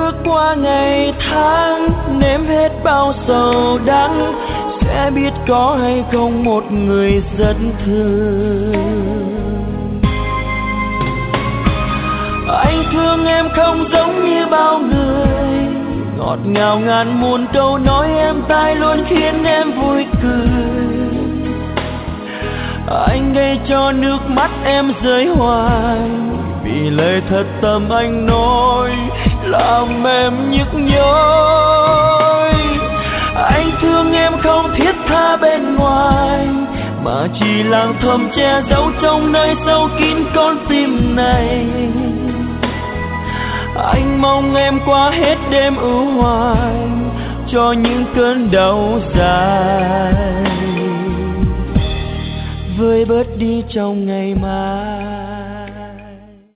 bước qua ngày tháng, nếm hết bao sầu đắng, sẽ biết có hay không một người rất thương. Anh thương em không giống như bao người, ngọt ngào ngàn muôn câu nói em tai luôn khiến em vui cười. Anh gây cho nước mắt em rơi hoài, vì lời thật tâm anh nói làm em nhức nhối. Anh thương em không thiết tha bên ngoài, mà chỉ lặng thầm che giấu trong nơi sâu kín con tim này. Anh mong em qua hết đêm ưu hoài, cho những cơn đau dài vơi bớt đi trong ngày mai.